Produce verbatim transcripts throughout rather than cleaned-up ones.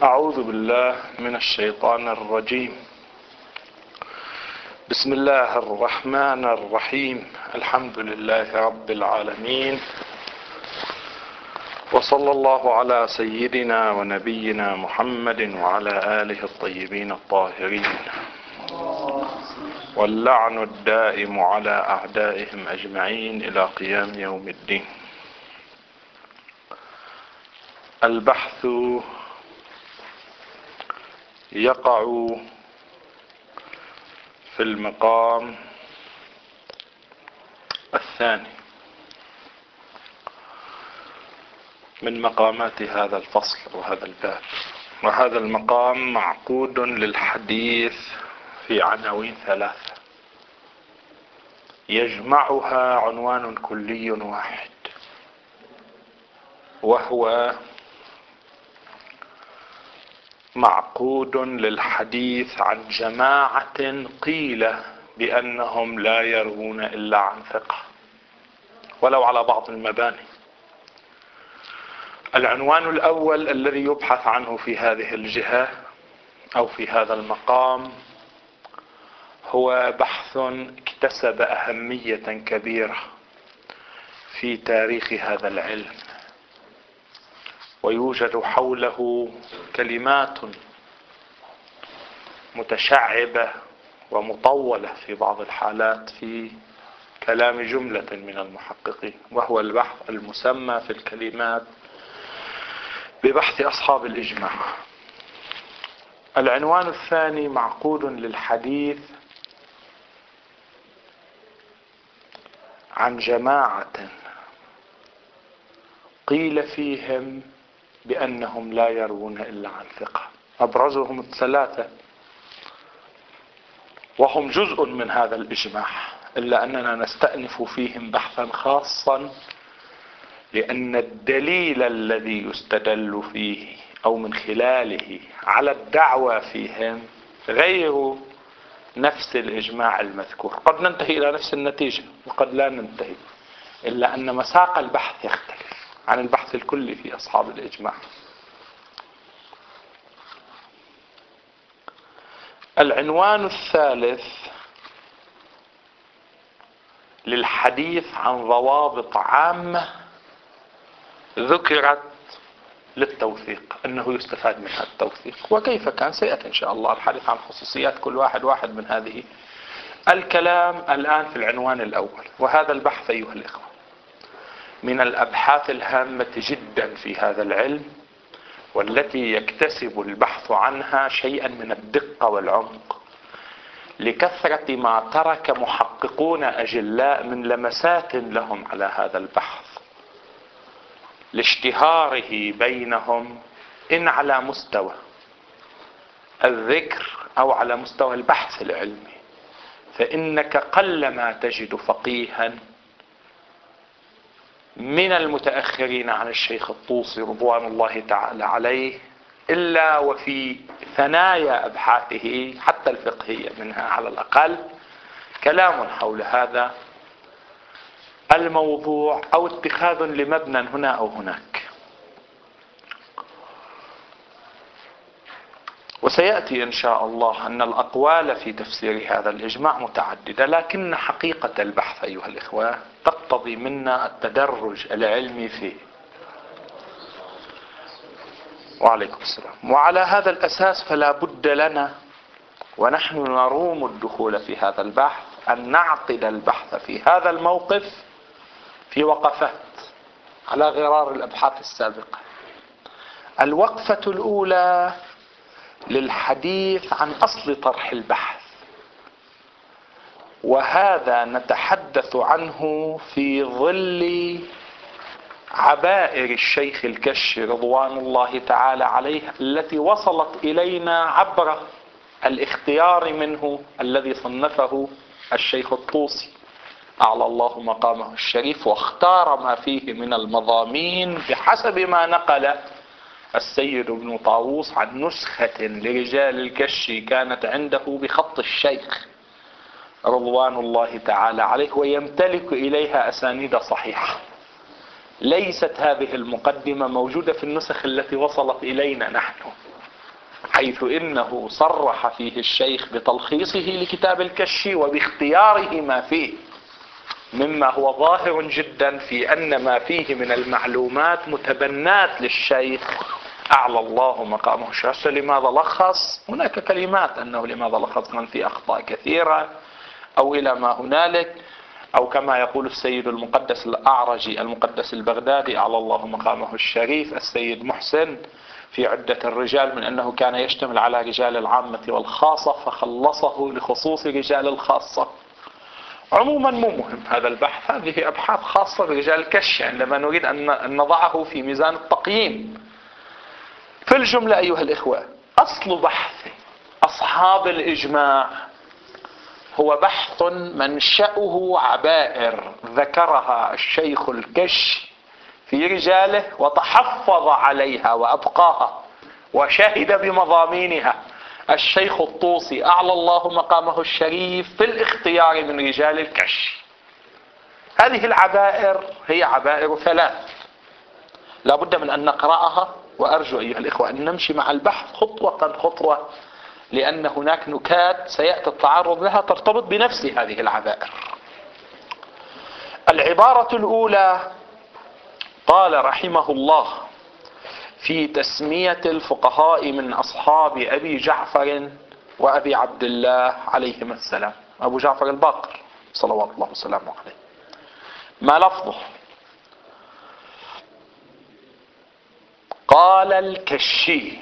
أعوذ بالله من الشيطان الرجيم. بسم الله الرحمن الرحيم. الحمد لله رب العالمين، وصلى الله على سيدنا ونبينا محمد وعلى آله الطيبين الطاهرين، واللعن الدائم على أعدائهم أجمعين إلى قيام يوم الدين. البحث يقع في المقام الثاني من مقامات هذا الفصل وهذا الباب، وهذا المقام معقود للحديث في عناوين ثلاثة يجمعها عنوان كلي واحد، وهو معقود للحديث عن جماعة قيل بأنهم لا يروون إلا عن ثقة ولو على بعض المباني. العنوان الأول الذي يبحث عنه في هذه الجهة أو في هذا المقام هو بحث اكتسب أهمية كبيرة في تاريخ هذا العلم، ويوجد حوله كلمات متشعبة ومطولة في بعض الحالات في كلام جملة من المحققين، وهو البحث المسمى في الكلمات ببحث أصحاب الإجماع. العنوان الثاني معقود للحديث عن جماعة قيل فيهم بأنهم لا يروون إلا عن ثقة، أبرزهم الثلاثة وهم جزء من هذا الإجماع، إلا أننا نستأنف فيهم بحثا خاصا، لأن الدليل الذي يستدل فيه أو من خلاله على الدعوى فيهم غير نفس الإجماع المذكور. قد ننتهي إلى نفس النتيجة وقد لا ننتهي، إلا أن مساق البحث يختلف عن البحث الكلي في أصحاب الإجماع. العنوان الثالث للحديث عن ضوابط عامة ذكرت للتوثيق، أنه يستفاد منها التوثيق، وكيف كان سيأتي إن شاء الله الحديث عن خصوصيات كل واحد واحد من هذه. الكلام الآن في العنوان الأول، وهذا البحث أيها الإخوة من الأبحاث الهامة جدا في هذا العلم، والتي يكتسب البحث عنها شيئا من الدقة والعمق لكثرة ما ترك محققون أجلاء من لمسات لهم على هذا البحث، لاشتهاره بينهم إن على مستوى الذكر أو على مستوى البحث العلمي. فإنك قلما تجد فقيها من المتأخرين عن الشيخ الطوسي رضوان الله تعالى عليه إلا وفي ثنايا أبحاثه حتى الفقهية منها على الأقل كلام حول هذا الموضوع أو اتخاذ لمبنى هنا أو هناك. وسيأتي إن شاء الله أن الأقوال في تفسير هذا الإجماع متعددة، لكن حقيقة البحث أيها الإخوة تقتضي منا التدرج العلمي فيه. وعليكم السلام. وعلى هذا الأساس فلا بد لنا ونحن نروم الدخول في هذا البحث أن نعقد البحث في هذا الموقف في وقفات على غرار الأبحاث السابقة. الوقفة الأولى للحديث عن أصل طرح البحث، وهذا نتحدث عنه في ظل عبائر الشيخ الكشي رضوان الله تعالى عليه التي وصلت إلينا عبر الاختيار منه الذي صنفه الشيخ الطوسي أعلى الله مقامه الشريف، واختار ما فيه من المضامين بحسب ما نقل السيد ابن طاووس عن نسخة لرجال الكشي كانت عنده بخط الشيخ رضوان الله تعالى عليه، ويمتلك إليها أسانيد صحيحة. ليست هذه المقدمة موجودة في النسخ التي وصلت إلينا نحن، حيث إنه صرح فيه الشيخ بتلخيصه لكتاب الكشي وباختياره ما فيه، مما هو ظاهر جدا في أن ما فيه من المعلومات متبنات للشيخ أعلى الله مقامه الشرف. لماذا لخص؟ هناك كلمات أنه لماذا لخص من في أخطاء كثيرة أو إلى ما هنالك، أو كما يقول السيد المقدس الأعرجي المقدس البغدادي أعلى الله مقامه الشريف السيد محسن في عدة الرجال، من أنه كان يشتمل على رجال العامة والخاصة فخلصه لخصوص رجال الخاصة. عموما مو مهم هذا البحث، هذه أبحاث خاصة برجال الكشي عندما نريد أن نضعه في ميزان التقييم. في الجملة أيها الإخوة، أصل بحث أصحاب الإجماع هو بحث منشأه عبائر ذكرها الشيخ الكشي في رجاله وتحفظ عليها وأبقاها وشهد بمضامينها الشيخ الطوسي أعلى الله مقامه الشريف في الاختيار من رجال الكشي. هذه العبائر هي عبائر ثلاث لا بد من أن نقرأها، وأرجو أيها الإخوة أن نمشي مع البحث خطوة خطوة، لأن هناك نكات سيأتي التعرض لها ترتبط بنفس هذه العبائر. العبارة الأولى: قال رحمه الله في تسمية الفقهاء من أصحاب أبي جعفر وأبي عبد الله عليهما السلام، أبو جعفر الباقر صلوات الله وسلامه عليه. ما لفظه؟ قال الكشي،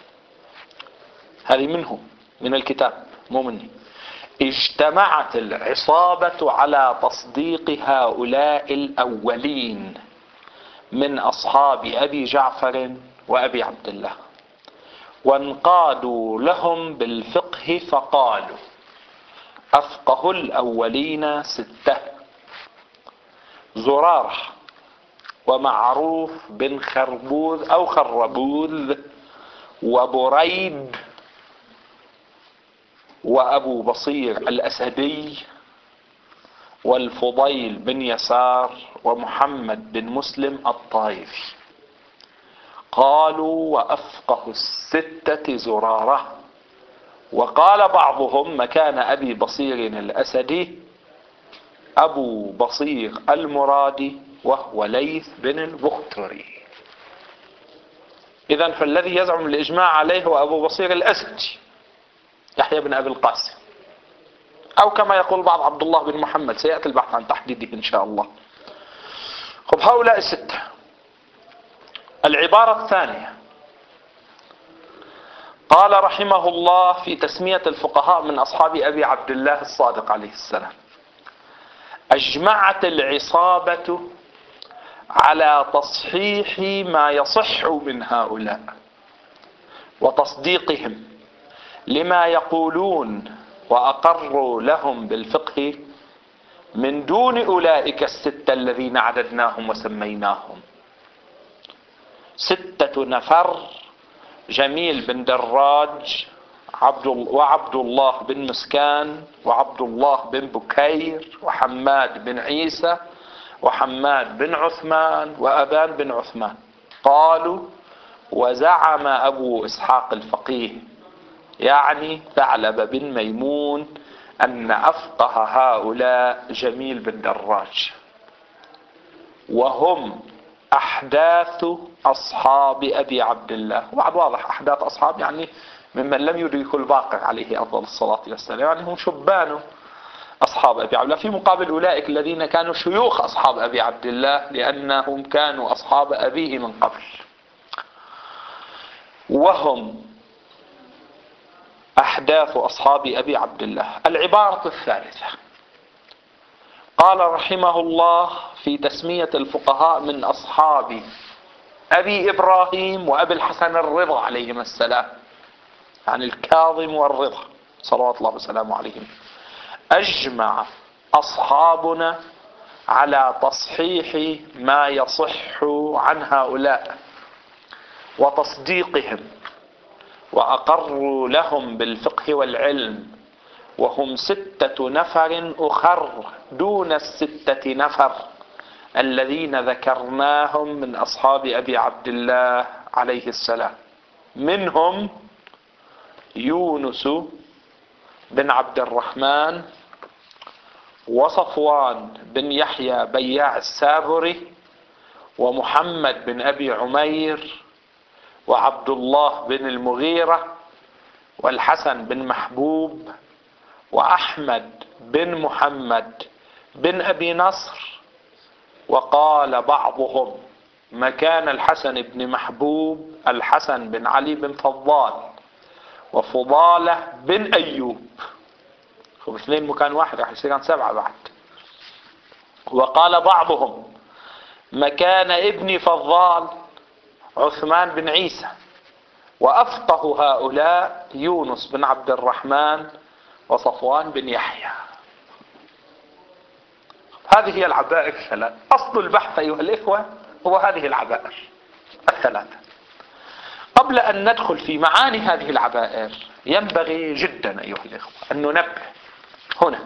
هذه منه من الكتاب مو مني: اجتمعت العصابة على تصديق هؤلاء الأولين من أصحاب أبي جعفر وأبي عبد الله، وانقادوا لهم بالفقه فقالوا: أفقه الأولين ستة: زرارة ومعروف بن خربوذ أو خربوذ وبريد وأبو بصير الأسدي والفضيل بن يسار ومحمد بن مسلم الطائفي. قالوا: وأفقه الستة زرارة. وقال بعضهم مكان أبي بصير الأسدي أبو بصير المرادي وهو ليث بن البختري. إذن فالذي يزعم الإجماع عليه هو أبو بصير الأسدي يحيى بن أبي القاسم، أو كما يقول بعض عبد الله بن محمد، سيأتي البحث عن تحديده إن شاء الله. خب هؤلاء الستة. العبارة الثانية: قال رحمه الله في تسمية الفقهاء من أصحاب أبي عبد الله الصادق عليه السلام: أجمعت العصابة على تصحيح ما يصح من هؤلاء وتصديقهم لما يقولون، وأقروا لهم بالفقه من دون أولئك الستة الذين عددناهم وسميناهم. ستة نفر: جميل بن دراج عبد وعبد الله بن مسكان وعبد الله بن بكير وحماد بن عيسى وحماد بن عثمان وأبان بن عثمان. قالوا: وزعم أبو إسحاق الفقيه يعني ثعلب بن ميمون أن أفقه هؤلاء جميل بن دراج، وهم أحداث أصحاب أبي عبد الله. وعد واضح، أحداث أصحاب يعني ممن لم يدركوا الباقر عليه أفضل الصلاة والسلام، يعني هم شبان أصحاب أبي عبد الله، في مقابل أولئك الذين كانوا شيوخ أصحاب أبي عبد الله لأنهم كانوا أصحاب أبيه من قبل. وهم أحداث أصحاب أبي عبد الله. العبارة الثالثة: قال رحمه الله في تسمية الفقهاء من أصحاب أبي إبراهيم وأبي الحسن الرضا عليهما السلام، عن الكاظم والرضا صلوات الله وسلامه عليهم: أجمع أصحابنا على تصحيح ما يصح عن هؤلاء وتصديقهم، وأقروا لهم بالفقه والعلم، وهم ستة نفر أخر دون الستة نفر الذين ذكرناهم من أصحاب أبي عبد الله عليه السلام. منهم يونس بن عبد الرحمن وصفوان بن يحيى بياع السابري ومحمد بن أبي عمير وعبد الله بن المغيرة والحسن بن محبوب وأحمد بن محمد بن أبي نصر. وقال بعضهم مكان الحسن بن محبوب الحسن بن علي بن فضال وفضالة بن أيوب، خب اثنين مكان واحد راح يصير سبعة بعد. وقال بعضهم مكان ابن فضال عثمان بن عيسى. وأفقه هؤلاء يونس بن عبد الرحمن وصفوان بن يحيى. هذه هي العبائر الثلاث. أصل البحث أيها الإخوة هو هذه العبائر الثلاثة. قبل أن ندخل في معاني هذه العبائر ينبغي جدا أيها الإخوة أن ننبه هنا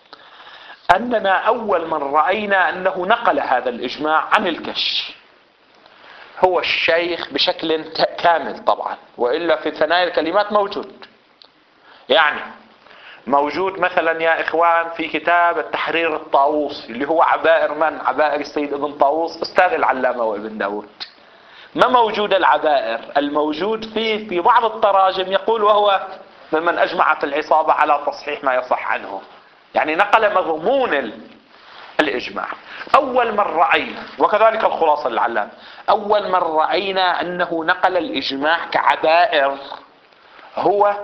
أننا أول من رأينا أنه نقل هذا الإجماع عن الكشي هو الشيخ بشكل كامل طبعا، وإلا في ثنايا الكلمات موجود. يعني موجود مثلا يا إخوان في كتاب التحرير الطاووسي اللي هو عبائر من؟ عبائر السيد ابن طاووس أستاذ العلامة وابن داود. ما موجود العبائر الموجود فيه في بعض التراجم يقول وهو ممن أجمعت العصابة على تصحيح ما يصح عنه، يعني نقل مضمون الإجماع. أول من رأينا، وكذلك الخلاصة للعلامة، أول من رأينا أنه نقل الإجماع كعبائر هو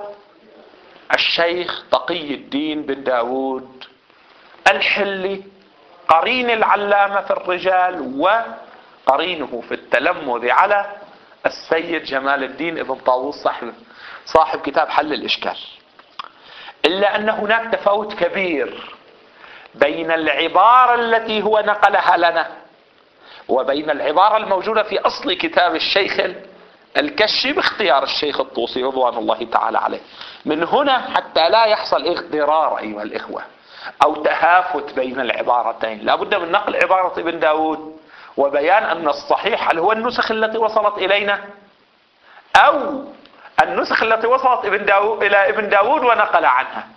الشيخ تقي الدين بن داود الحلي، قرين العلامة في الرجال وقرينه في التلمذ على السيد جمال الدين ابن طاووس صاحب صاحب كتاب حل الإشكال. إلا أن هناك تفاوت كبير بين العبارة التي هو نقلها لنا وبين العبارة الموجودة في أصل كتاب الشيخ الكشي باختيار الشيخ الطوسي رضوان الله تعالى عليه. من هنا حتى لا يحصل اغترار أيها الإخوة أو تهافت بين العبارتين، لا بد من نقل عبارة ابن داود وبيان أن الصحيح هل هو النسخ التي وصلت إلينا أو النسخ التي وصلت ابن داود إلى ابن داود ونقل عنها.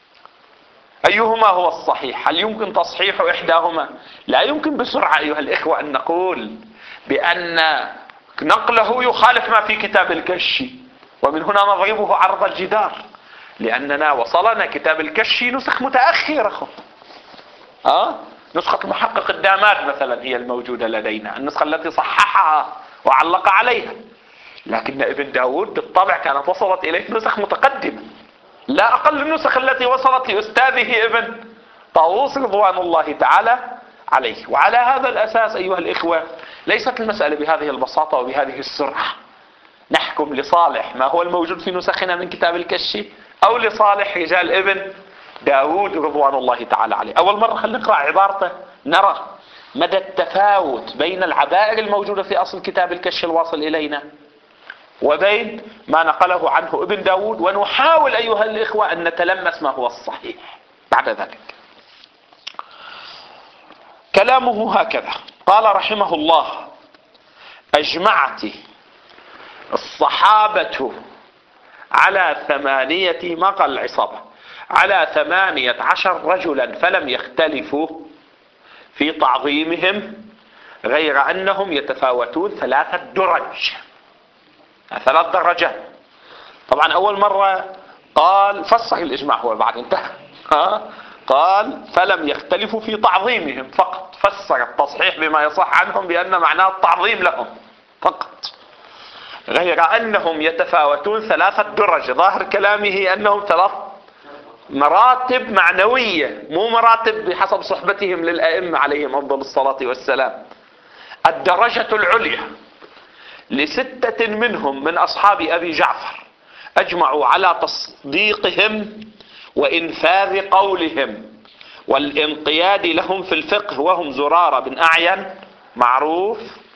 أيهما هو الصحيح؟ هل يمكن تصحيح إحداهما؟ لا يمكن بسرعة أيها الإخوة أن نقول بأن نقله يخالف ما في كتاب الكشي، ومن هنا نضربه عرض الجدار، لأننا وصلنا كتاب الكشي نسخ متأخرة. أه؟ نسخة المحقق الداماد مثلا هي الموجودة لدينا، النسخة التي صححها وعلق عليها. لكن ابن داود بالطبع كانت وصلت إليه نسخ متقدمة، لا أقل النسخ التي وصلت لأستاذه ابن طاووس رضوان الله تعالى عليه. وعلى هذا الأساس أيها الإخوة ليست المسألة بهذه البساطة وبهذه السرعة نحكم لصالح ما هو الموجود في نسخنا من كتاب الكشي أو لصالح رجال ابن داود رضوان الله تعالى عليه. أول مرة خلينا نقرأ عبارته نرى مدى التفاوت بين العبائر الموجودة في أصل كتاب الكشي الواصل إلينا وبين ما نقله عنه ابن داود، ونحاول أيها الإخوة أن نتلمس ما هو الصحيح بعد ذلك. كلامه هكذا قال رحمه الله: أجمعت الصحابة على ثمانية، ما قال العصابة، على ثمانية عشر رجلا فلم يختلفوا في تعظيمهم غير أنهم يتفاوتون ثلاثة درج، ثلاث درجات. طبعا أول مرة قال فسر الإجماع، هو بعد انتهى قال فلم يختلفوا في تعظيمهم فقط، فسر التصحيح بما يصح عنهم بأن معناه التعظيم لهم فقط، غير أنهم يتفاوتون ثلاثة درج. ظاهر كلامه أنهم ثلاث مراتب معنوية، مو مراتب بحسب صحبتهم للأئمة عليهم أفضل الصلاة والسلام. الدرجة العليا لستة منهم من أصحاب أبي جعفر أجمعوا على تصديقهم وإنفاذ قولهم والانقياد لهم في الفقه، وهم زرارة بن أعين معروف،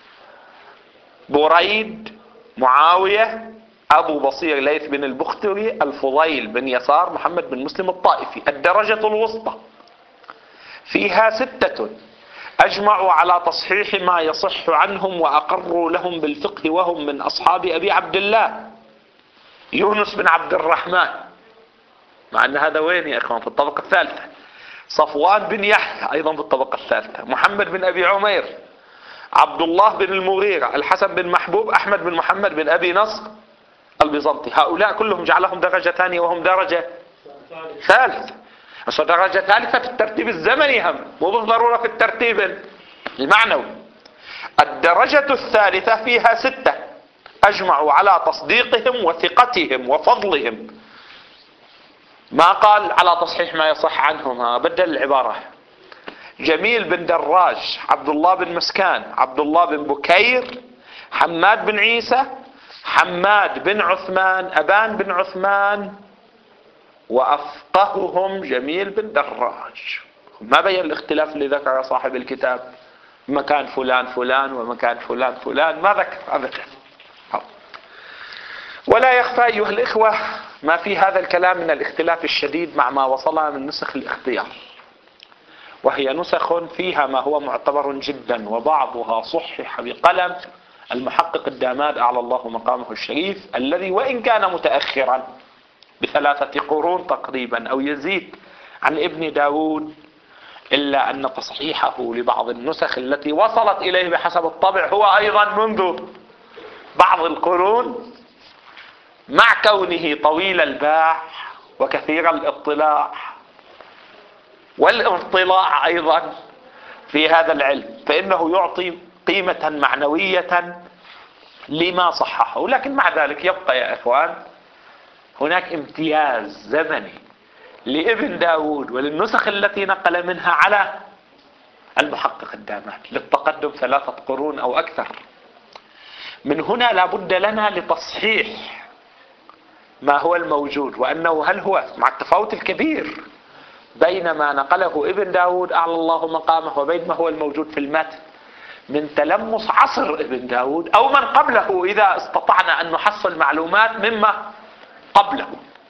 بريد، معاوية، أبو بصير ليث بن البختري، الفضيل بن يسار، محمد بن مسلم الطائفي. الدرجة الوسطى فيها ستة أجمعوا على تصحيح ما يصح عنهم وأقروا لهم بالفقه، وهم من أصحاب أبي عبد الله يونس بن عبد الرحمن، مع أن هذا وين يا إخوان؟ في الطبقة الثالثة. صفوان بن يحيى أيضا في الطبقة الثالثة. محمد بن أبي عمير، عبد الله بن المغيرة، الحسن بن محبوب، أحمد بن محمد بن أبي نصر البيزنطي. هؤلاء كلهم جعلهم درجة ثانية وهم درجة ثالثة. بس درجة ثالثة في الترتيب الزمني هم، مو بالضرورة في الترتيب المعنوي. الدرجة الثالثة فيها ستة أجمعوا على تصديقهم وثقتهم وفضلهم. ما قال على تصحيح ما يصح عنهم، بدل العبارة. جميل بن دراج، عبد الله بن مسكان، عبد الله بن بكير، حماد بن عيسى، حماد بن عثمان، أبان بن عثمان، وأفقههم جميل بن دراج. ما بين الاختلاف اللي ذكر صاحب الكتاب، مكان فلان فلان ومكان فلان فلان، ما ذكر أبدا. ولا يخفى أيها الإخوة ما في هذا الكلام من الاختلاف الشديد مع ما وصلنا من نسخ الاختيار، وهي نسخ فيها ما هو معتبر جدا، وبعضها صحح بقلم المحقق الداماد أعلى الله مقامه الشريف، الذي وإن كان متأخرا بثلاثة قرون تقريبا أو يزيد عن ابن داود، إلا أن تصحيحه لبعض النسخ التي وصلت إليه بحسب الطبع هو أيضا منذ بعض القرون، مع كونه طويل الباع وكثير الاطلاع والانطلاع أيضا في هذا العلم، فإنه يعطي قيمة معنوية لما صححه. لكن مع ذلك يبقى يا إخوان هناك امتياز زمني لابن داود وللنسخ التي نقل منها على المحقق الداماد للتقدم ثلاثة قرون أو أكثر. من هنا لابد لنا لتصحيح ما هو الموجود، وأنه هل هو مع التفاوت الكبير بين ما نقله ابن داود أعلى الله مقامه وبين ما هو الموجود في المتن من تلمس عصر ابن داود أو من قبله، إذا استطعنا أن نحصل معلومات مما قبله.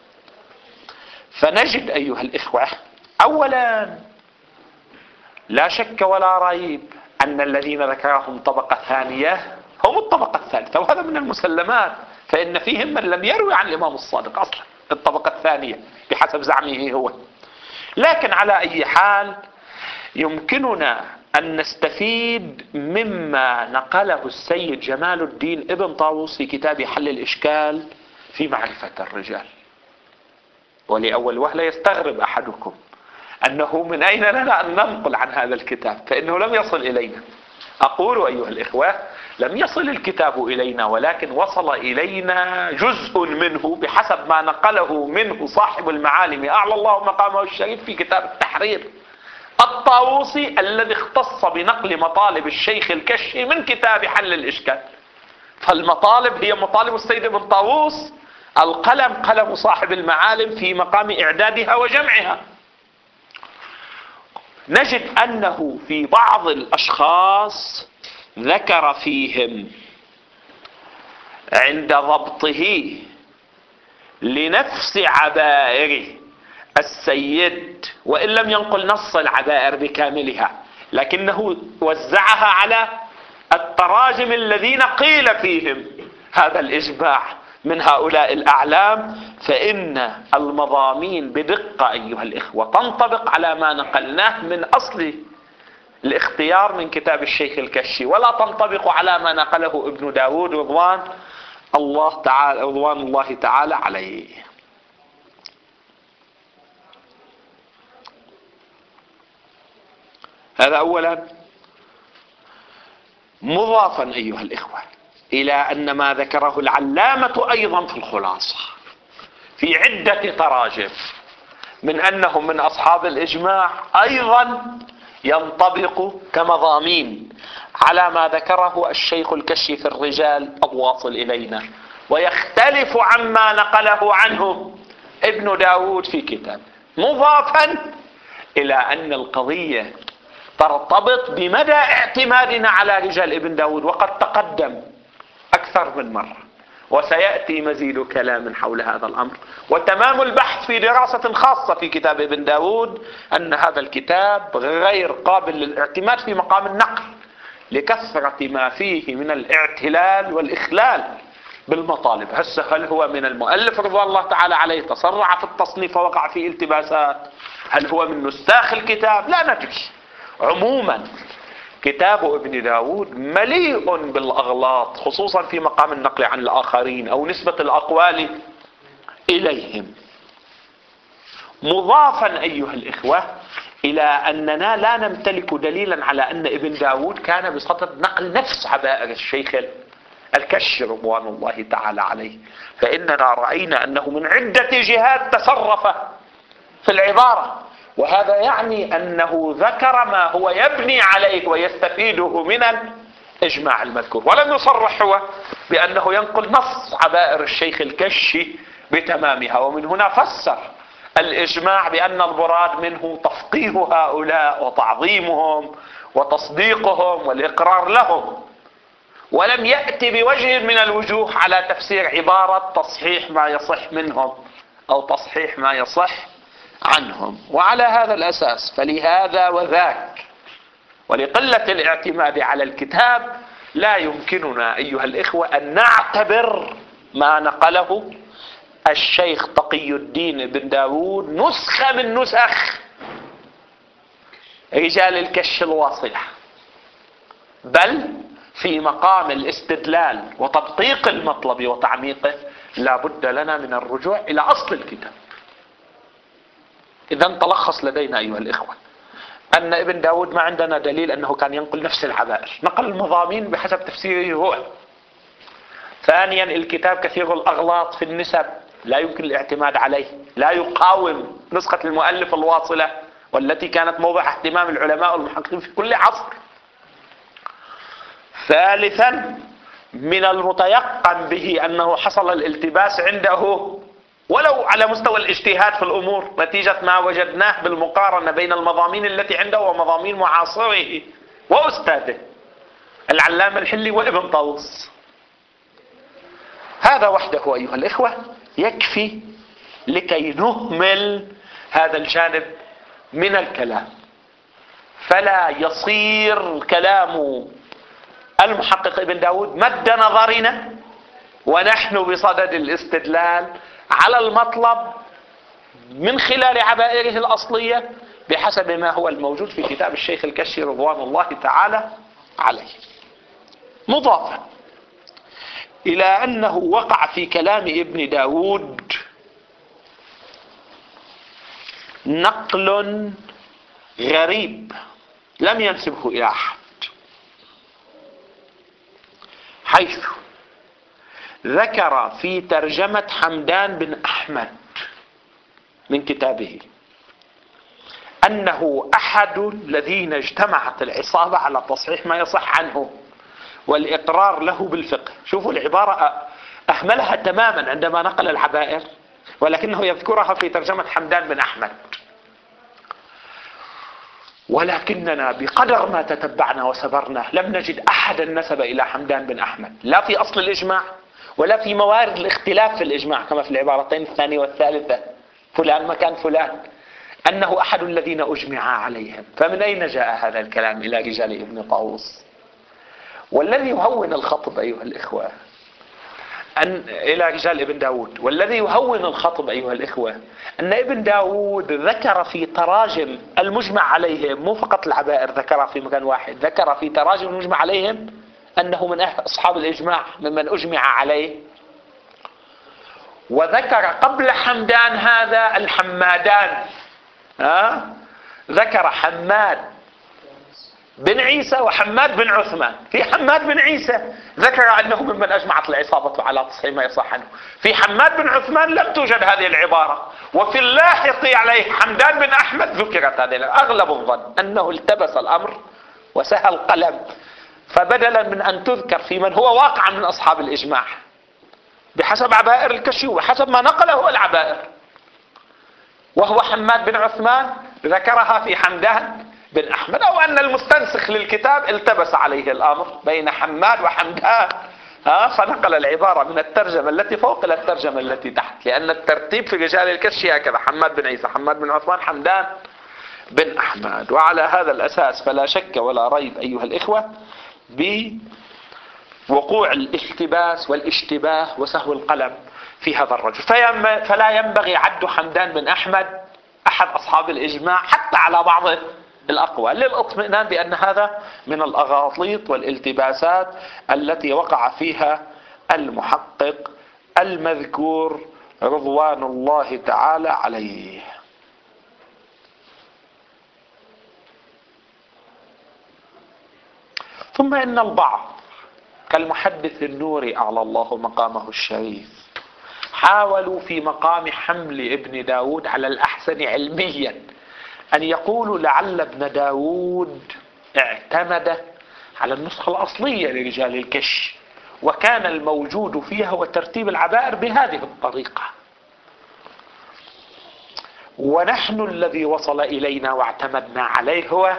فنجد أيها الإخوة أولا لا شك ولا ريب أن الذين ذكرهم طبقة ثانية هم الطبقة الثالثة، وهذا من المسلمات، فإن فيهم من لم يروي عن الإمام الصادق أصلا الطبقة الثانية بحسب زعمه هو. لكن على أي حال يمكننا أن نستفيد مما نقله السيد جمال الدين ابن طاووس في كتاب حل الإشكال في معرفة الرجال. ولأول وهلة يستغرب أحدكم أنه من أين لنا أن ننقل عن هذا الكتاب، فإنه لم يصل إلينا. أقول أيها الإخوة لم يصل الكتاب إلينا، ولكن وصل إلينا جزء منه بحسب ما نقله منه صاحب المعالم أعلى الله مقامه الشريف في كتاب التحرير الطاووسي، الذي اختص بنقل مطالب الشيخ الكشي من كتاب حل الإشكال. فالمطالب هي مطالب السيد ابن طاووس، القلم قلم صاحب المعالم في مقام إعدادها وجمعها. نجد أنه في بعض الأشخاص ذكر فيهم عند ضبطه لنفس عبائر السيد، وإن لم ينقل نص العبائر بكاملها لكنه وزعها على التراجم الذين قيل فيهم هذا الإجماع من هؤلاء الأعلام، فإن المضامين بدقة أيها الإخوة تنطبق على ما نقلناه من أصل الاختيار من كتاب الشيخ الكشي، ولا تنطبق على ما نقله ابن داود رضوان الله تعالى رضوان الله تعالى عليه. هذا أولا. مضافا أيها الإخوة إلى أن ما ذكره العلامة أيضا في الخلاصة في عدة تراجم من أنهم من أصحاب الإجماع أيضا ينطبق كمضامين على ما ذكره الشيخ الكشي في الرجال الواصل إلينا، ويختلف عما نقله عنه ابن داود في كتاب، مضافا إلى أن القضية ترتبط بمدى اعتمادنا على رجال ابن داود، وقد تقدم أكثر من مرة وسيأتي مزيد كلام حول هذا الأمر. وتمام البحث في دراسة خاصة في كتاب ابن داود أن هذا الكتاب غير قابل للاعتماد في مقام النقل لكثرة ما فيه من الاعتلال والإخلال بالمطالب. هسه هل هو من المؤلف رضوان الله تعالى عليه تسرع في التصنيف ووقع في التباسات؟ هل هو من نساخ الكتاب؟ لا ندري. عموما كتاب ابن داود مليء بالأغلاط، خصوصا في مقام النقل عن الآخرين أو نسبة الأقوال إليهم. مضافا أيها الإخوة إلى أننا لا نمتلك دليلا على أن ابن داود كان بصدد نقل نفس عبائر الشيخ الكشي رضوان الله تعالى عليه، فإننا رأينا أنه من عدة جهات تصرف في العبارة، وهذا يعني أنه ذكر ما هو يبني عليه ويستفيده من الإجماع المذكور، ولم يصرح هو بأنه ينقل نص عبائر الشيخ الكشي بتمامها. ومن هنا فسر الإجماع بأن المراد منه تفقيه هؤلاء وتعظيمهم وتصديقهم والإقرار لهم، ولم يأتي بوجه من الوجوه على تفسير عبارة تصحيح ما يصح منهم أو تصحيح ما يصح عنهم. وعلى هذا الأساس فلهذا وذاك ولقلة الاعتماد على الكتاب لا يمكننا أيها الإخوة أن نعتبر ما نقله الشيخ تقي الدين بن داود نسخة من نسخ رجال الكش الواصلة، بل في مقام الاستدلال وتدقيق المطلب وتعميقه لا بد لنا من الرجوع إلى أصل الكتاب. إذا تلخص لدينا أيها الإخوة أن ابن داود ما عندنا دليل أنه كان ينقل نفس العبائر، نقل المضامين بحسب تفسيره هو. ثانيا الكتاب كثير الأغلاط في النسب لا يمكن الاعتماد عليه، لا يقاوم نسخة المؤلف الواصلة والتي كانت موضع اهتمام العلماء والمحققين في كل عصر. ثالثا من المتيقن به أنه حصل الالتباس عنده ولو على مستوى الاجتهاد في الأمور نتيجة ما وجدناه بالمقارنة بين المضامين التي عنده ومضامين معاصره وأستاذه العلامة الحلي وابن طاووس. هذا وحده أيها الإخوة يكفي لكي نهمل هذا الجانب من الكلام، فلا يصير كلام المحقق ابن داود مد نظرنا ونحن بصدد الاستدلال على المطلب من خلال عبائره الأصلية بحسب ما هو الموجود في كتاب الشيخ الكشي رضوان الله تعالى عليه. مضافا إلى أنه وقع في كلام ابن داود نقل غريب لم ينسبه إلى أحد، حيث ذكر في ترجمة حمدان بن أحمد من كتابه أنه أحد الذين اجتمعت العصابة على تصحيح ما يصح عنه والإقرار له بالفقه. شوفوا العبارة أهملها تماما عندما نقل العبائر، ولكنه يذكرها في ترجمة حمدان بن أحمد. ولكننا بقدر ما تتبعنا وسبرنا لم نجد أحدا نسب إلى حمدان بن أحمد، لا في أصل الإجماع ولا في موارد الاختلاف في الإجماع كما في العبارتين الثانية والثالثة فلان مكان فلان أنه أحد الذين أجمع عليهم. فمن أين جاء هذا الكلام إلى رجال ابن طاووس؟ والذي يهون الخطب أيها الإخوة أن إلى رجال ابن داود والذي يهون الخطب أيها الإخوة أن ابن داود ذكر في تراجم المجمع عليهم، مو فقط العبائر ذكر في مكان واحد، ذكر في تراجم المجمع عليهم أنه من أصحاب الإجماع ممن أجمع عليه. وذكر قبل حمدان هذا الحمادان، ها؟ ذكر حماد بن عيسى وحماد بن عثمان. في حماد بن عيسى ذكر أنه ممن أجمعت العصابة على تصحيح ما يصح عنه، في حماد بن عثمان لم توجد هذه العبارة، وفي اللاحق عليه حمدان بن أحمد ذكرت هذه. أغلب الظن أنه التبس الأمر وسهى القلم، فبدلا من أن تذكر في من هو واقع من أصحاب الإجماع بحسب عبائر الكشي وحسب ما نقله العبائر وهو حماد بن عثمان، ذكرها في حمدان بن أحمد، أو أن المستنسخ للكتاب التبس عليه الأمر بين حماد وحمدان، ها فنقل العبارة من الترجمة التي فوق إلى الترجمة التي تحت، لأن الترتيب في رجال الكشي هكذا: حماد بن عيسى، حماد بن عثمان، حمدان بن أحمد. وعلى هذا الأساس فلا شك ولا ريب أيها الإخوة وقوع الاحتباس والاشتباه وسهو القلم في هذا الرجل. فلا ينبغي عد حمدان بن أحمد أحد أصحاب الإجماع حتى على بعض الأقوال، للاطمئنان بأن هذا من الأغاطيط والالتباسات التي وقع فيها المحقق المذكور رضوان الله تعالى عليه. ثم إن البعض كالمحدث النوري أعلى الله مقامه الشريف حاولوا في مقام حمل ابن داود على الأحسن علميا أن يقولوا لعل ابن داود اعتمد على النسخة الأصلية لرجال الكشف، وكان الموجود فيها وترتيب العبائر بهذه الطريقة، ونحن الذي وصل إلينا واعتمدنا عليه هو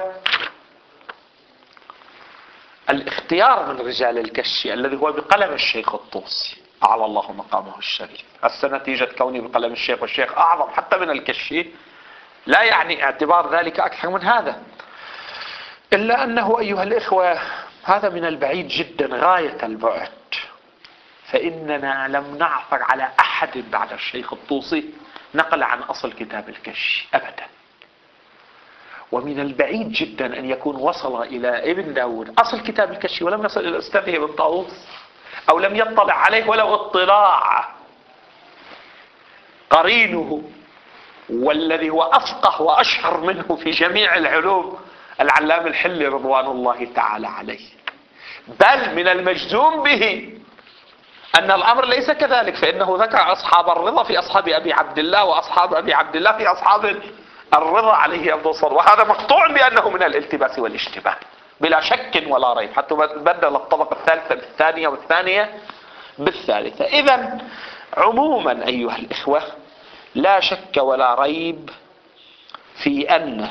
الاختيار من رجال الكشف الذي هو بقلم الشيخ الطوسي أعلى الله مقامه الشريف. هسه نتيجة كوني بقلم الشيخ، والشيخ أعظم حتى من الكشف، لا يعني اعتبار ذلك أكثر من هذا، إلا أنه أيها الإخوة هذا من البعيد جدا غاية البعد، فإننا لم نعثر على أحد بعد الشيخ الطوسي نقل عن أصل كتاب الكشف أبدا. ومن البعيد جدا أن يكون وصل إلى ابن داود أصل كتاب الكشف ولم يصل إلى أستاذه ابن طاووس، أو لم يطلع عليه ولو اطلاع قرينه والذي هو أفقه وأشهر منه في جميع العلوم العلام الحلي رضوان الله تعالى عليه. بل من المجزوم به أن الأمر ليس كذلك، فإنه ذكر أصحاب الرضا في أصحاب أبي عبد الله، وأصحاب أبي عبد الله في أصحاب الرضا عليه أفضل الصلاة، وهذا مقطوع بأنه من الالتباس والاشتباه بلا شك ولا ريب، حتى بدل الطبقة الثالثة بالثانية والثانية بالثالثة. إذن عموما أيها الإخوة لا شك ولا ريب في أن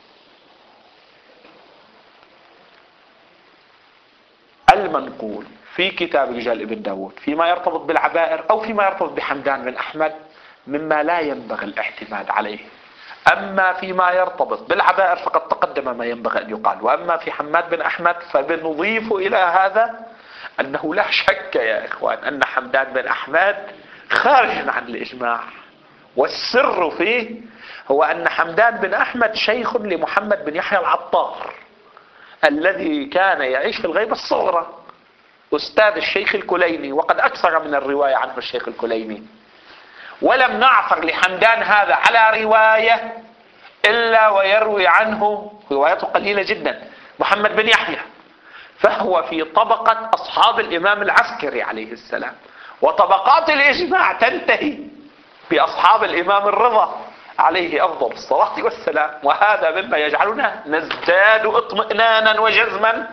المنقول في كتاب رجال ابن داود فيما يرتبط بالعبائر أو فيما يرتبط بحمدان بن أحمد مما لا ينبغي الاعتماد عليه. أما فيما يرتبط بالعبائر فقد تقدم ما ينبغي أن يقال، وأما في حماد بن أحمد فبنضيف إلى هذا أنه لا شك يا إخوان أن حمدان بن أحمد خارج عن الإجماع، والسر فيه هو أن حمدان بن أحمد شيخ لمحمد بن يحيى العطار الذي كان يعيش في الغيبة الصغرى، أستاذ الشيخ الكليني، وقد أكثر من الرواية عنه الشيخ الكليني. ولم نعثر لحمدان هذا على رواية إلا ويروي عنه روايته قليلة جدا محمد بن يحيى، فهو في طبقة أصحاب الإمام العسكري عليه السلام، وطبقات الإجماع تنتهي بأصحاب الإمام الرضا عليه أفضل الصلاة والسلام. وهذا مما يجعلنا نزداد اطمئنانا وجزما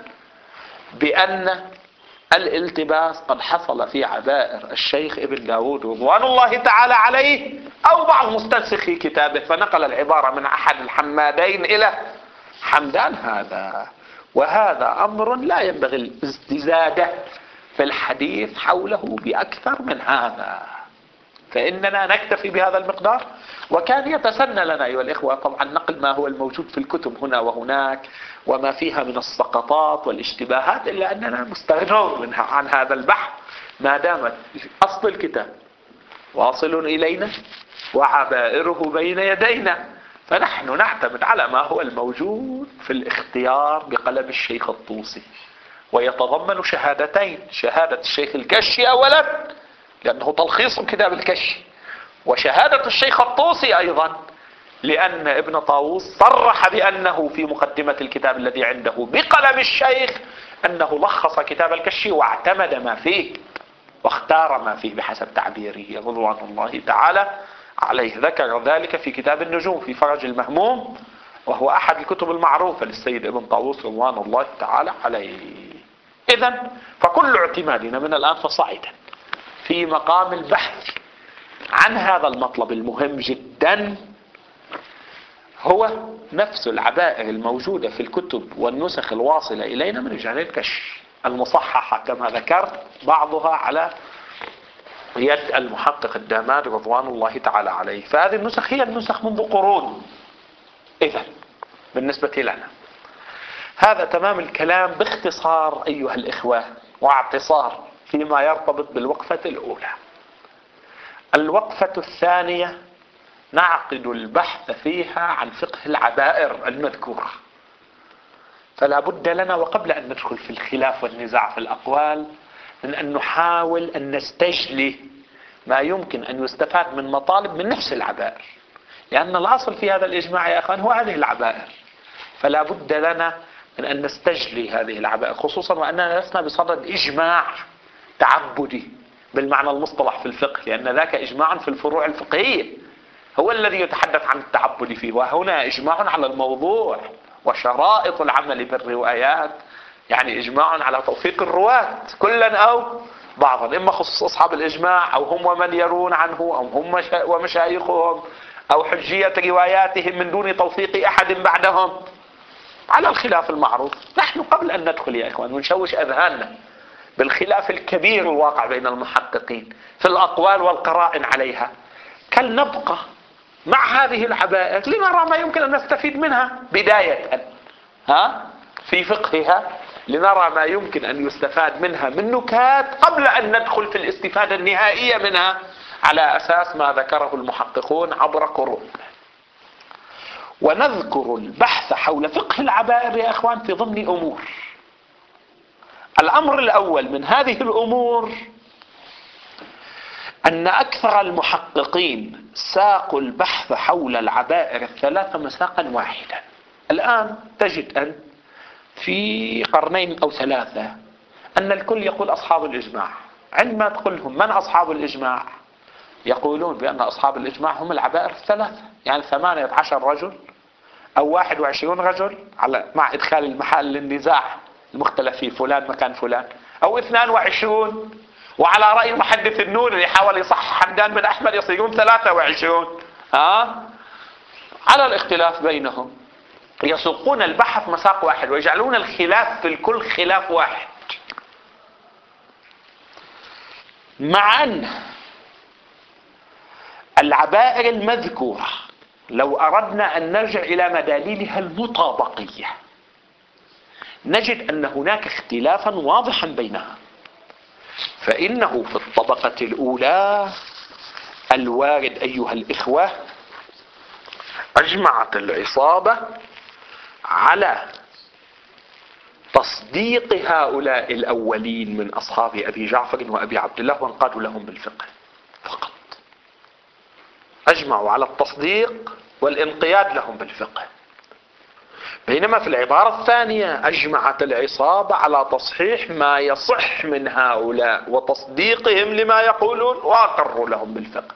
بأن الالتباس قد حصل في عبائر الشيخ ابن داود رضوان الله تعالى عليه، أو بعض مستنسخي كتابه فنقل العبارة من أحد الحمادين إلى حمدان هذا. وهذا أمر لا ينبغي الازدياد في الحديث حوله بأكثر من هذا، فإننا نكتفي بهذا المقدار. وكان يتسنى لنا أيها الإخوة طبعا نقل ما هو الموجود في الكتب هنا وهناك وما فيها من السقطات والاشتباهات، إلا أننا مستغنون منها عن هذا البحث ما دامت أصل الكتاب واصل إلينا وعبائره بين يدينا، فنحن نعتمد على ما هو الموجود في الاختيار بقلم الشيخ الطوسي، ويتضمن شهادتين: شهادة الشيخ الكشي أولا لأنه تلخيص كتاب الكشي، وشهادة الشيخ الطوسي أيضا لأن ابن طاووس صرح بأنه في مقدمة الكتاب الذي عنده بقلم الشيخ أنه لخص كتاب الكشي واعتمد ما فيه واختار ما فيه بحسب تعبيره رضوان الله تعالى عليه. ذكر ذلك في كتاب النجوم في فرج المهموم، وهو أحد الكتب المعروفة للسيد ابن طاووس رضوان الله تعالى عليه. إذن فكل اعتمادنا من الآن فصاعدا في مقام البحث عن هذا المطلب المهم جدا هو نفس العبائر الموجودة في الكتب والنسخ الواصلة إلينا من رجال الكشف المصححة كما ذكرت، بعضها على يد المحقق الداماد رضوان الله تعالى عليه. فهذه النسخ هي النسخ منذ قرون. إذن بالنسبة لنا هذا تمام الكلام باختصار أيها الإخوة واعتصار فيما يرتبط بالوقفة الأولى. الوقفة الثانية نعقد البحث فيها عن فقه العبائر المذكورة. فلا بد لنا وقبل أن ندخل في الخلاف والنزاع في الأقوال من أن نحاول أن نستجلي ما يمكن أن يستفاد من مطالب من نفس العبائر، لأن الأصل في هذا الإجماع يا أخوان هو هذه العبائر. فلا بد لنا من أن نستجلي هذه العبائر، خصوصا وأننا لسنا بصدد إجماع تعبدي بالمعنى المصطلح في الفقه، لأن ذاك إجماع في الفروع الفقهية هو الذي يتحدث عن التعبد فيه، وهنا إجماع على الموضوع وشرائط العمل بالروايات، يعني إجماع على توثيق الرواة كلا أو بعضا، إما خصوص أصحاب الإجماع أو هم ومن يرون عنه أو هم ومشايخهم أو حجية رواياتهم من دون توثيق أحد بعدهم على الخلاف المعروف. نحن قبل أن ندخل يا إخوان ونشوش أذهاننا بالخلاف الكبير الواقع بين المحققين في الأقوال والقرائن عليها، كل نبقى مع هذه العبائر لنرى ما يمكن أن نستفيد منها بداية ها في فقهها، لنرى ما يمكن أن يستفاد منها من نكات قبل أن ندخل في الاستفادة النهائية منها على أساس ما ذكره المحققون عبر قرون. ونذكر البحث حول فقه العبائر يا أخوان في ضمن أمور. الأمر الأول من هذه الأمور أن أكثر المحققين ساقوا البحث حول العبائر الثلاثة مساقا واحدا. الآن تجد أن في قرنين أو ثلاثة أن الكل يقول أصحاب الإجماع، عندما تقولهم من أصحاب الإجماع يقولون بأن أصحاب الإجماع هم العبائر الثلاثة، يعني ثمانية عشر رجل أو واحد وعشرون رجل على مع إدخال المحل للنزاع المختلف في فلان مكان فلان، أو اثنان وعشرون، وعلى رأي المحدث النور اللي حاول يصحح حمدان بن أحمد يصيرون ثلاثة وعشرون. ها على الاختلاف بينهم يسوقون البحث مساق واحد ويجعلون الخلاف في الكل خلاف واحد، مع أن العبائر المذكورة لو أردنا أن نرجع إلى مداليلها المطابقية نجد أن هناك اختلافا واضحا بينها. فإنه في الطبقة الأولى الوارد أيها الإخوة أجمعت العصابة على تصديق هؤلاء الأولين من أصحاب أبي جعفر وأبي عبد الله وانقادوا لهم بالفقه فقط. أجمعوا على التصديق والانقياد لهم بالفقه. بينما في العبارة الثانية أجمعت العصابة على تصحيح ما يصح من هؤلاء وتصديقهم لما يقولون وأقروا لهم بالفقه.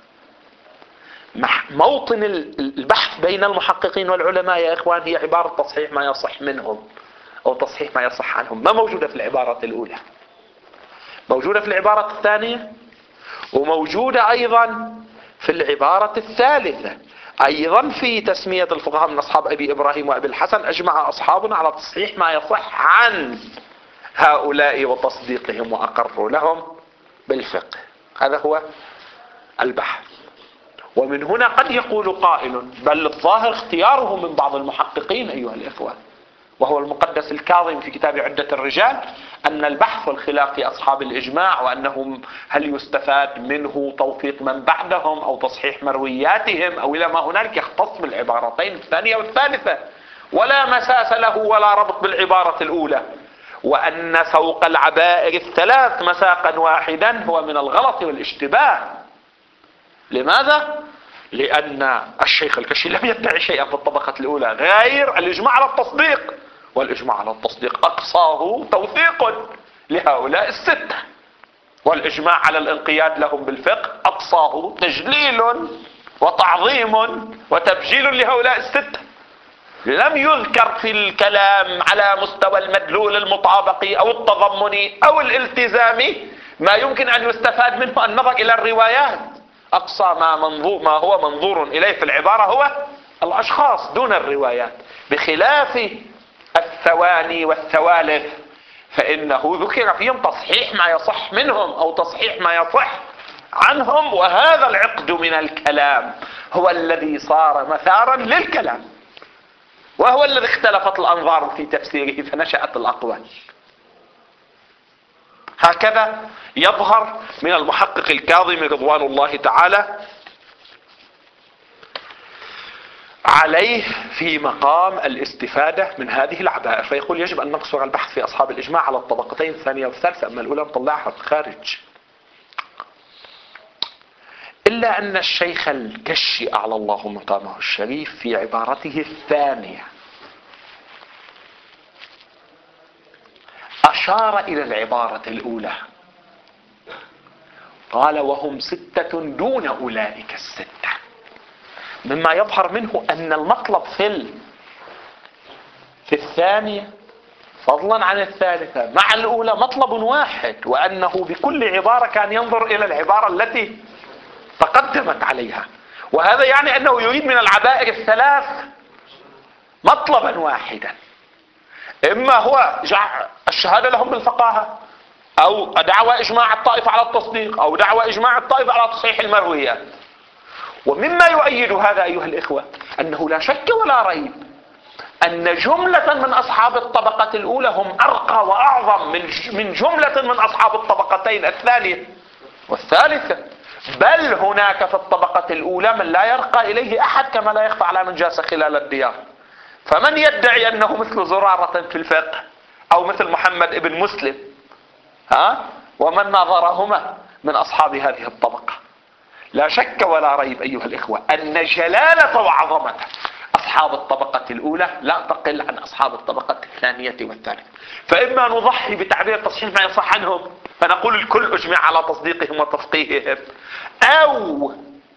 موطن البحث بين المحققين والعلماء يا إخوان هي عبارة تصحيح ما يصح منهم أو تصحيح ما يصح عنهم، ما موجودة في العبارة الأولى، موجودة في العبارة الثانية وموجودة أيضا في العبارة الثالثة. أيضا في تسمية الفقهاء من أصحاب أبي إبراهيم وأبي الحسن أجمع أصحابنا على تصحيح ما يصح عن هؤلاء وتصديقهم وأقروا لهم بالفقه. هذا هو البحث. ومن هنا قد يقول قائل بل الظاهر اختياره من بعض المحققين أيها الإخوة، وهو المقدس الكاظم في كتاب عدة الرجال، أن البحث والخلاف في أصحاب الإجماع وأنهم هل يستفاد منه توثيق من بعدهم أو تصحيح مروياتهم أو إلى ما هنالك يختص بالعبارتين الثانية والثالثة ولا مساس له ولا ربط بالعبارة الأولى، وأن سوق العبائر الثلاث مساقا واحدا هو من الغلط والاشتباه. لماذا؟ لأن الشيخ الكشي لم يدعي شيئا في الطبقة الأولى غير الإجماع على التصديق، والإجماع على التصديق أقصاه توثيق لهؤلاء الستة، والإجماع على الانقياد لهم بالفقه أقصاه تجليل وتعظيم وتبجيل لهؤلاء الستة. لم يذكر في الكلام على مستوى المدلول المطابقي أو التضمني أو الالتزامي ما يمكن أن يستفاد منه النظر إلى الروايات. أقصى ما, منظور ما هو منظور إليه في العبارة هو الأشخاص دون الروايات، بخلاف الثواني والثوالث فإنه ذكر فيهم تصحيح ما يصح منهم أو تصحيح ما يصح عنهم، وهذا العقد من الكلام هو الذي صار مثارا للكلام، وهو الذي اختلفت الأنظار في تفسيره فنشأت الأقوال. هكذا يظهر من المحقق الكاظمي رضوان الله تعالى عليه في مقام الاستفادة من هذه العبائر، فيقول يجب أن نقصر البحث في أصحاب الإجماع على الطبقتين الثانية والثالثة، أما الأولى نطلعها خارج. إلا أن الشيخ الكشي أعلى الله مقامه الشريف في عبارته الثانية أشار إلى العبارة الأولى، قال وهم ستة دون أولئك الستة، مما يظهر منه أن المطلب في في الثانية فضلا عن الثالثة مع الأولى مطلب واحد، وأنه بكل عبارة كان ينظر إلى العبارة التي تقدمت عليها، وهذا يعني أنه يريد من العبائر الثلاث مطلبا واحدا، إما هو الشهادة لهم بالفقاهة، أو دعوى إجماع الطائفة على التصديق، أو دعوى إجماع الطائفة على تصحيح المرويات. ومما يؤيد هذا أيها الإخوة أنه لا شك ولا ريب أن جملة من أصحاب الطبقة الأولى هم أرقى وأعظم من جملة من أصحاب الطبقتين الثانية والثالثة، بل هناك في الطبقة الأولى من لا يرقى إليه أحد كما لا يخفى على من جاس خلال الديار. فمن يدعي أنه مثل زرارة في الفقه أو مثل محمد ابن مسلم ها ومن ناظرهما من أصحاب هذه الطبقة، لا شك ولا ريب أيها الإخوة أن جلالة وعظمة أصحاب الطبقة الأولى لا تقل عن أصحاب الطبقة الثانية والثالثة. فإما نضحي بتعبير تصحيح ما يصح عنهم فنقول الكل أجمع على تصديقهم وتفقيههم، أو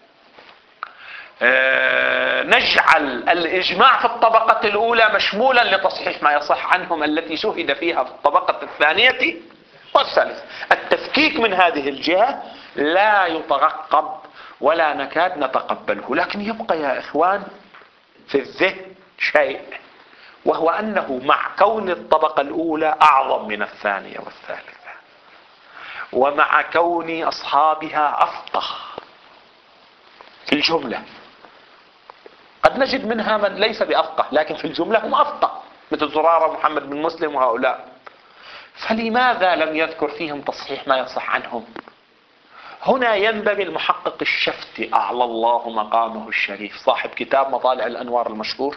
نجعل الإجماع في الطبقة الأولى مشمولا لتصحيح ما يصح عنهم التي شهد فيها في الطبقة الثانية والثالثة. التفكيك من هذه الجهة لا يترقب ولا نكاد نتقبله، لكن يبقى يا إخوان في الذهن شيء، وهو أنه مع كون الطبقة الأولى أعظم من الثانية والثالثة، ومع كون أصحابها أفقه في الجملة، قد نجد منها من ليس بأفقه لكن في الجملة هم أفقه مثل زرارة محمد بن مسلم وهؤلاء، فلماذا لم يذكر فيهم تصحيح ما يصح عنهم؟ هنا ينبغي المحقق الشفتي أعلى الله مقامه الشريف صاحب كتاب مطالع الأنوار المشهور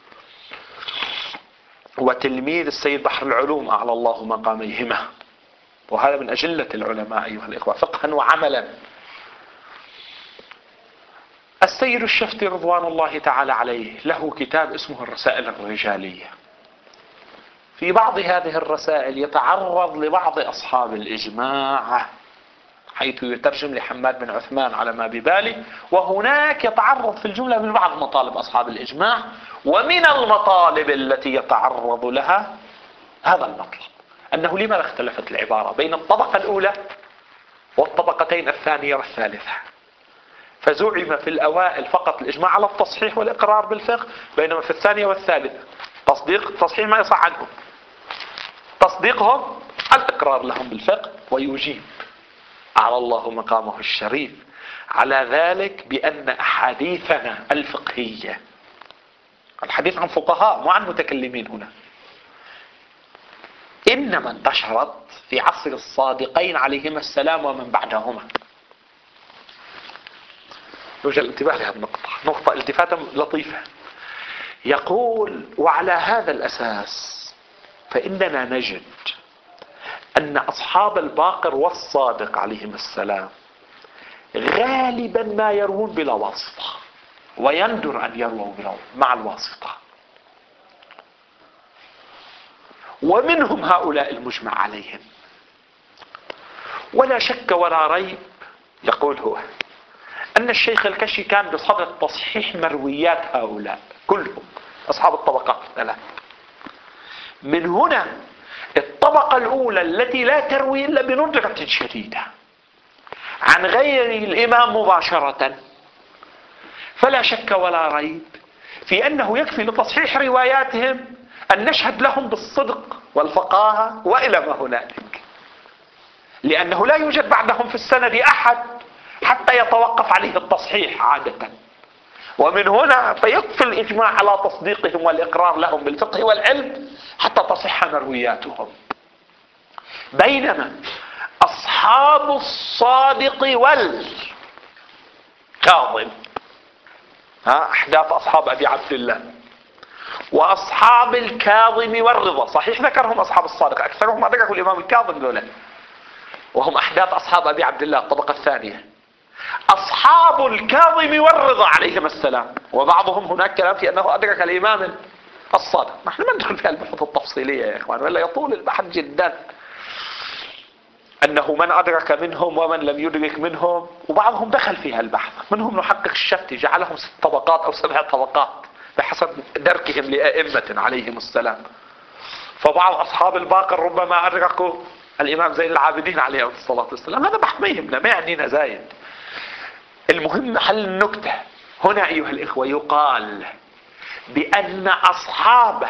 وتلميذ السيد بحر العلوم أعلى الله مقاميهما، وهذا من أجلة العلماء أيها الإخوة فقها وعملا. السيد الشفتي رضوان الله تعالى عليه له كتاب اسمه الرسائل الرجالية. في بعض هذه الرسائل يتعرض لبعض أصحاب الإجماع حيث يترجم لحماد بن عثمان على ما ببالي، وهناك يتعرض في الجملة من بعض مطالب أصحاب الإجماع، ومن المطالب التي يتعرض لها هذا المطلب أنه لماذا اختلفت العبارة بين الطبقة الأولى والطبقتين الثانية والثالثة، فزعم في الأوائل فقط الإجماع على التصحيح والإقرار بالفقه، بينما في الثانية والثالثة تصديق تصحيح ما يصح عنهم، تصديقهم الإقرار لهم بالفقه، ويجيب على الله مقامه الشريف على ذلك بأن أحاديثنا الفقهية، الحديث عن فقهاء مو عن متكلمين هنا، إنما انتشرت في عصر الصادقين عليهما السلام ومن بعدهما. يوجد الانتباه لهذه النقطة، نقطة التفاتة لطيفة. يقول وعلى هذا الأساس فإننا نجد أن أصحاب الباقر والصادق عليهم السلام غالبا ما يروون بلا واسطة، ويندر أن يرووا مع الواسطة، ومنهم هؤلاء المجمع عليهم. ولا شك ولا ريب يقول هو أن الشيخ الكشي كان بصدد تصحيح مرويات هؤلاء كلهم أصحاب الطبقات الثلاث. من هنا الطبقة الأولى التي لا تروي إلا بندرة شديدة عن غير الإمام مباشرة، فلا شك ولا ريب في أنه يكفي لتصحيح رواياتهم أن نشهد لهم بالصدق والفقاهة وإلى ما هنالك، لأنه لا يوجد بعدهم في السند أحد حتى يتوقف عليه التصحيح عادة. ومن هنا فيكفي الإجماع على تصديقهم والإقرار لهم بالفقه والعلم حتى تصح مروياتهم. بينما أصحاب الصادق والكاظم، ها أحداث أصحاب أبي عبد الله، وأصحاب الكاظم والرضا. صحيح ذكرهم أصحاب الصادق، أكثرهم ما ذكروا الإمام الكاظم ذولا، وهم أحداث أصحاب أبي عبد الله الطبقة الثانية. أصحاب الكاظم والرضا عليهم السلام، وبعضهم هناك كلام في أنه أدرك الإمام الصادق. نحن ما ندخل في البحوث التفصيلية يا إخوان، ولا يطول البحث جدا، أنه من أدرك منهم ومن لم يدرك منهم، وبعضهم دخل فيها البحث. منهم محقق الشفتي جعلهم ست طبقات أو سبع طبقات بحسب دركهم لأئمة عليهم السلام. فبعض أصحاب الباقر ربما أدركوا الإمام زين العابدين عليه الصلاة والسلام. هذا بحث ما يهمنا، ما يعنينا زايد. المهم محل النكتة هنا أيها الإخوة، يقال بأن أصحاب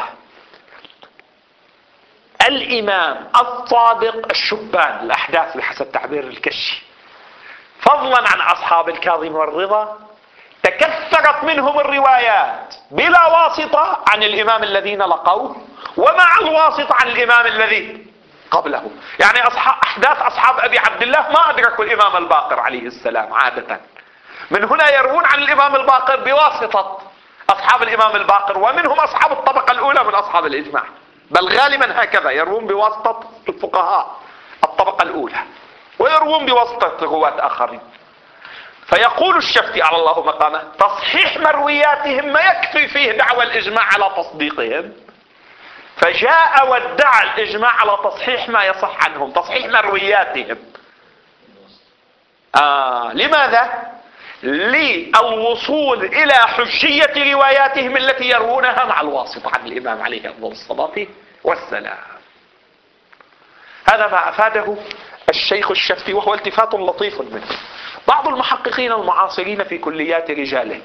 الإمام الصادق الشبان الأحداث بحسب تعبير الكشي، فضلا عن أصحاب الكاظم والرضا، تكثرت منهم الروايات بلا واسطة عن الإمام الذين لقوه، ومع الواسطة عن الإمام الذي قبله. يعني أصحاب أحداث أصحاب أبي عبد الله ما أدركوا الإمام الباقر عليه السلام عادة، من هنا يروون عن الإمام الباقر بواسطة أصحاب الإمام الباقر، ومنهم أصحاب الطبقة الأولى من أصحاب الإجماع، بل غالبا هكذا يروون بواسطة الفقهاء الطبقة الأولى، ويروون بواسطة رواة آخرين. فيقول الشفتي على الله مقامه: تصحيح مروياتهم ما يكفي فيه دعوى الإجماع على تصديقهم، فجاء وادعى الإجماع على تصحيح ما يصح عنهم، تصحيح مروياتهم. آه لماذا؟ للوصول إلى حجية رواياتهم التي يروونها مع الواسطة عن الإمام عليه أفضل الصلاة والسلام. هذا ما أفاده الشيخ الشفتي، وهو التفات لطيف منه. بعض المحققين المعاصرين في كليات رجاله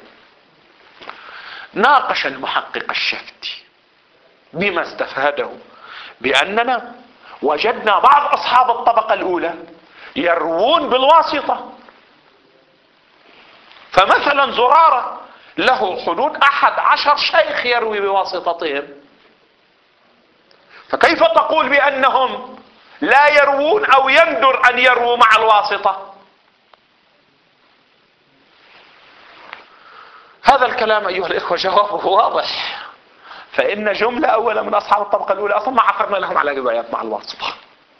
ناقش المحقق الشفتي بما استفاده، بأننا وجدنا بعض أصحاب الطبقة الأولى يروون بالواسطة. فمثلا زرارة له حدود أحد عشر شيخ يروي بواسطتهم، فكيف تقول بأنهم لا يروون أو يندر أن يرووا مع الواسطة؟ هذا الكلام أيها الإخوة جوابه واضح. فإن جملة أولا من أصحاب الطبقة الأولى أصلا ما عثرنا لهم على روايات مع الواسطة،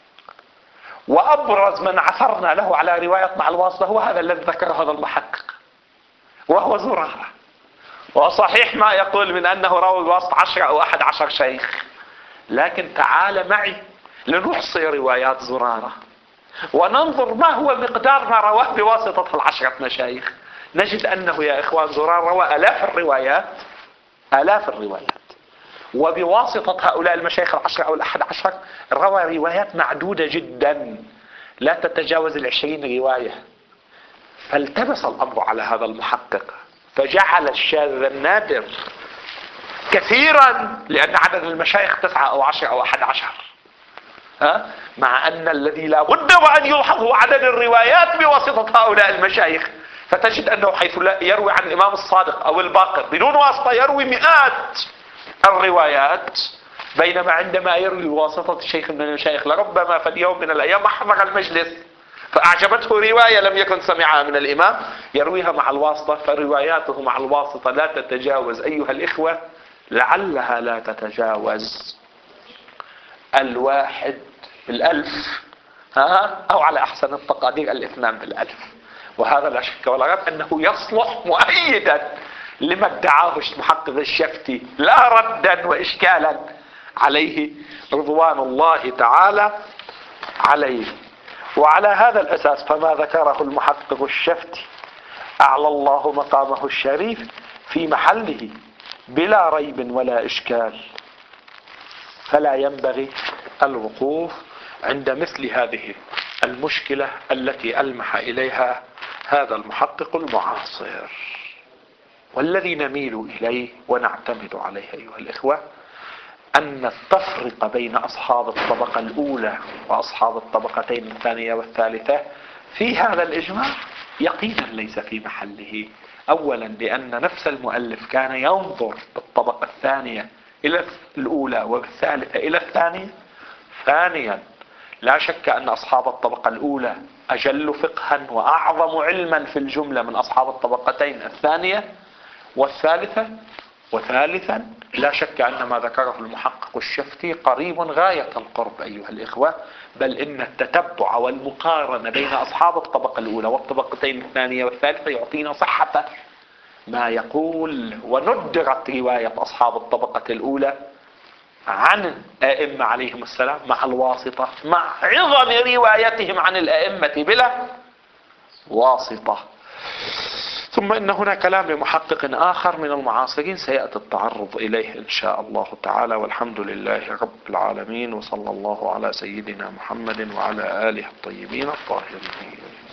وأبرز من عثرنا له على روايات مع الواسطة هو هذا الذي ذكره هذا المحقق، وهو زرارة. وصحيح ما يقول من أنه روى بواسطة عشرة أو أحد عشر شيخ، لكن تعال معي لنحصي روايات زرارة وننظر ما هو مقدار ما رواه بواسطة العشرة مشايخ. نجد أنه يا إخوان زرار روى آلاف الروايات، آلاف الروايات، وبواسطة هؤلاء المشايخ العشرة أو الأحد عشر روى روايات معدودة جدا لا تتجاوز العشرين رواية. فالتبس الأمر على هذا المحقق، فجعل الشاذ النادر كثيرا، لأن عدد المشايخ تسعة أو عشرة أو أحد عشر، ها؟ مع أن الذي لا بد وأن يلحظ هو عدد الروايات بواسطة هؤلاء المشايخ. فتجد أنه حيث لا يروي عن الإمام الصادق أو الباقر بدون واسطة يروي مئات الروايات، بينما عندما يروي بواسطة شيخ من المشايخ لربما في اليوم من الأيام حضر المجلس فأعجبته رواية لم يكن سمعها من الإمام يرويها مع الواسطة، فرواياته مع الواسطة لا تتجاوز أيها الإخوة، لعلها لا تتجاوز الواحد بالألف، ها؟ أو على أحسن التقادير الاثنان بالألف. وهذا لا شك ولا ريب أنه يصلح مؤيدا لما ادعاه المحقق الشفتي، لا ردا وإشكالا عليه رضوان الله تعالى عليه. وعلى هذا الأساس فما ذكره المحقق الشفتي أعلى الله مقامه الشريف في محله بلا ريب ولا إشكال. فلا ينبغي الوقوف عند مثل هذه المشكلة التي ألمح إليها هذا المحقق المعاصر. والذي نميل إليه ونعتمد عليه أيها الإخوة أن التفرق بين أصحاب الطبقة الأولى وأصحاب الطبقتين الثانية والثالثة في هذا الإجماع يقينا ليس في محله. أولا لأن نفس المؤلف كان ينظر بالطبقة الثانية إلى الأولى وبالثالثة إلى الثانية. ثانيا لا شك أن أصحاب الطبقة الأولى أجل فقها وأعظم علما في الجملة من أصحاب الطبقتين الثانية والثالثة. وثالثا لا شك أن ما ذكره المحقق الشفتي قريب غاية القرب أيها الإخوة، بل إن التتبع والمقارنة بين أصحاب الطبقة الأولى والطبقتين الثانية والثالثة يعطينا صحة ما يقول. وندرت رواية أصحاب الطبقة الأولى عن الأئمة عليهم السلام مع الواسطة، مع عظم روايتهم عن الأئمة بلا واسطة. ثم إن هنا كلام لمحقق آخر من المعاصرين سيأتي التعرض إليه إن شاء الله تعالى. والحمد لله رب العالمين، وصلى الله على سيدنا محمد وعلى آله الطيبين الطاهرين.